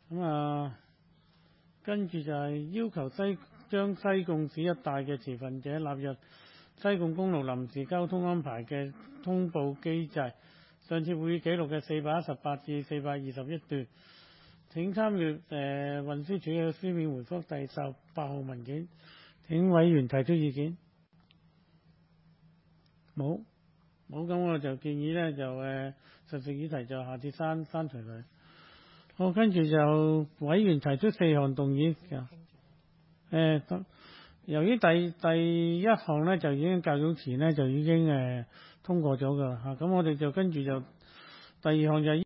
咁跟住就係要求將西貢市一帶嘅持份者納入西貢公路臨時交通安排嘅通報機制。上次會議記錄嘅418至421段，請參閱運輸署嘅書面回覆第18號文件。請委員提出意見。冇，咁我就建議呢，就實質議題就下次刪除佢。好，跟住就委員提出4項動議。由於第一項呢，就已經較早前呢，就已經通過咗㗎啦嚇，咁我哋就跟住就第二項就係